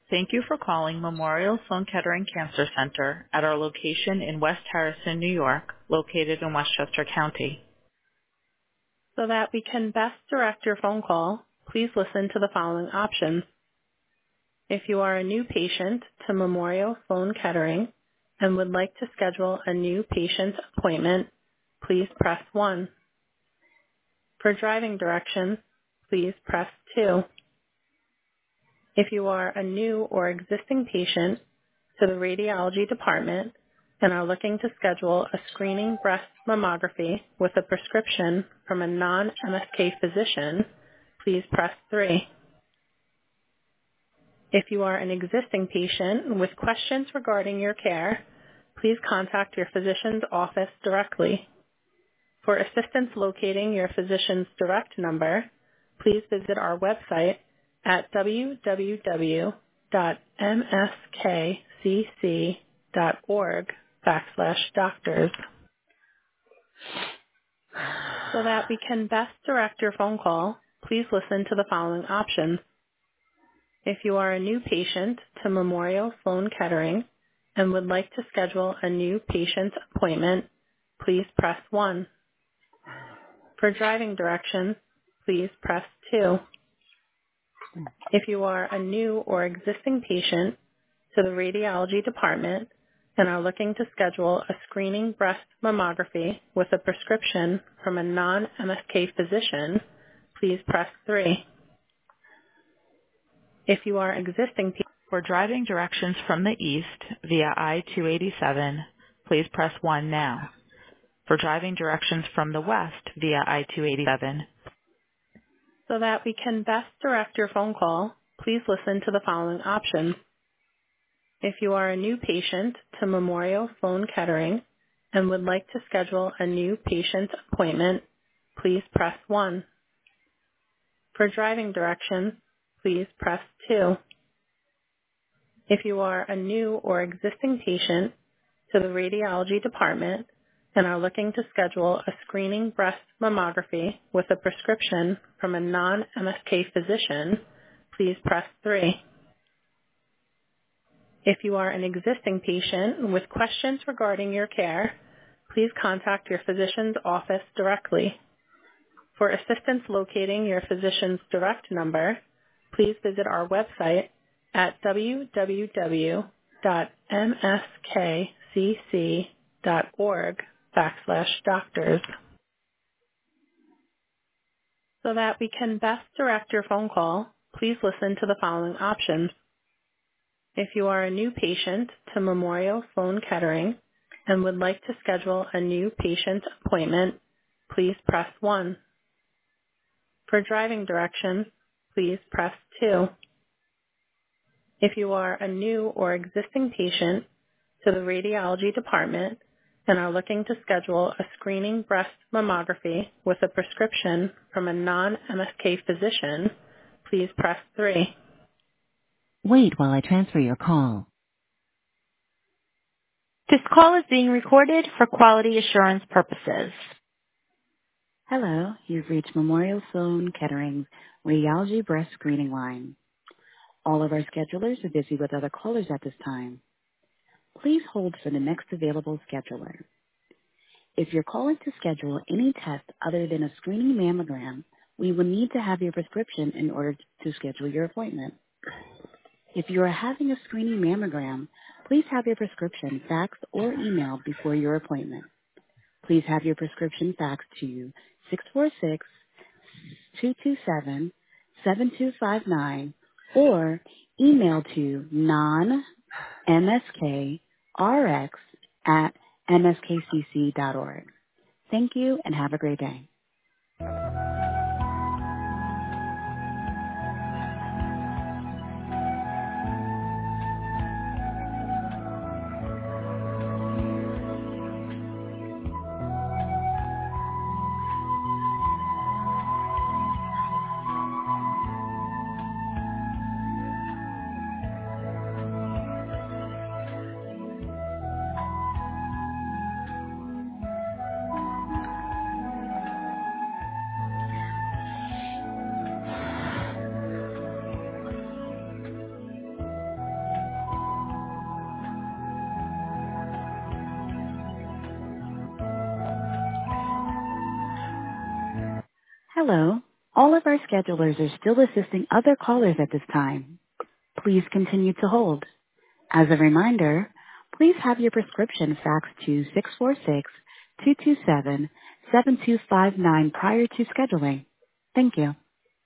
Thank you for calling Memorial Sloan Kettering Cancer Center at our location in West Harrison, New York, located in Westchester County. So that we can best direct your phone call, please listen to the following options. If you are a new patient to Memorial Sloan Kettering and would like to schedule a new patient appointment, please press 1. For driving directions, please press 2. If you are a new or existing patient to the radiology department and are looking to schedule a screening breast mammography with a prescription from a non-MSK physician, please press 3. If you are an existing patient with questions regarding your care, please contact your physician's office directly. For assistance locating your physician's direct number, please visit our website at www.mskcc.org/doctors. So that we can best direct your phone call, please listen to the following options. If you are a new patient to Memorial Sloan Kettering and would like to schedule a new patient appointment, please press 1. For driving directions, please press 2. If you are a new or existing patient to the radiology department and are looking to schedule a screening breast mammography with a prescription from a non-MSK physician, please press 3. If you are existing for driving directions from the east via I-287, please press 1 now. For driving directions from the west via I-287, so that we can best direct your phone call, please listen to the following options. If you are a new patient to Memorial Sloan Kettering and would like to schedule a new patient appointment, please press 1. For driving directions, please press 2. If you are a new or existing patient to the radiology department and are looking to schedule a screening breast mammography with a prescription from a non-MSK physician, please press 3. If you are an existing patient with questions regarding your care, please contact your physician's office directly. For assistance locating your physician's direct number, please visit our website at www.mskcc.org/doctors. So that we can best direct your phone call, please listen to the following options. If you are a new patient to Memorial Sloan Kettering and would like to schedule a new patient appointment, please press 1. For driving directions, please press 2. If you are a new or existing patient to the radiology department and are looking to schedule a screening breast mammography with a prescription from a non-MSK physician, please press 3. Wait while I transfer your call. This call is being recorded for quality assurance purposes. Hello, you've reached Memorial Sloan Kettering Radiology Breast Screening Line. All of our schedulers are busy with other callers at this time. Please hold for the next available scheduler. If you're calling to schedule any test other than a screening mammogram, we will need to have your prescription in order to schedule your appointment. If you are having a screening mammogram, please have your prescription faxed or emailed before your appointment. Please have your prescription faxed to 646-227-7259 or email to non-mskrx@mskcc.org. Thank you and have a great day. Hello. All of our schedulers are still assisting other callers at this time. Please continue to hold. As a reminder, please have your prescription faxed to 646-227-7259 prior to scheduling. Thank you.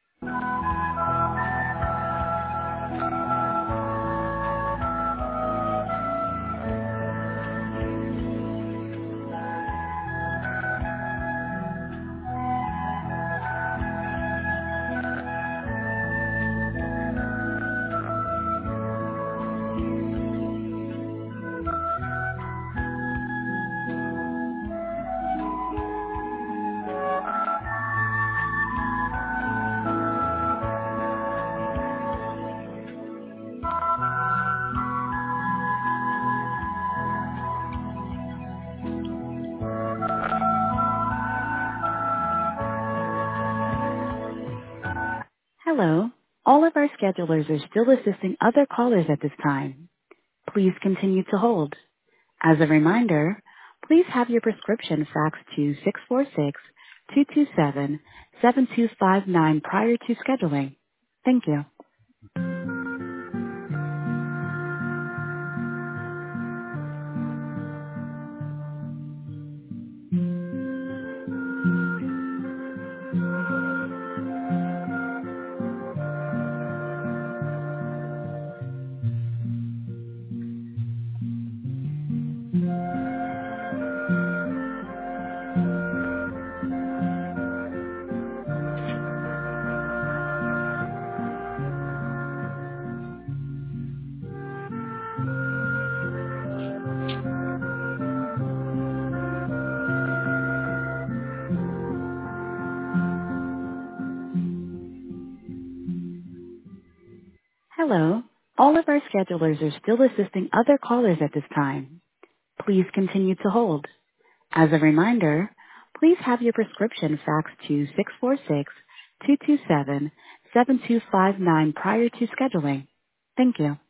Hello. All of our schedulers are still assisting other callers at this time. Please continue to hold. As a reminder, please have your prescription faxed to 646-227-7259 prior to scheduling. Thank you. Hello. All of our schedulers are still assisting other callers at this time. Please continue to hold. As a reminder, please have your prescription faxed to 646-227-7259 prior to scheduling. Thank you.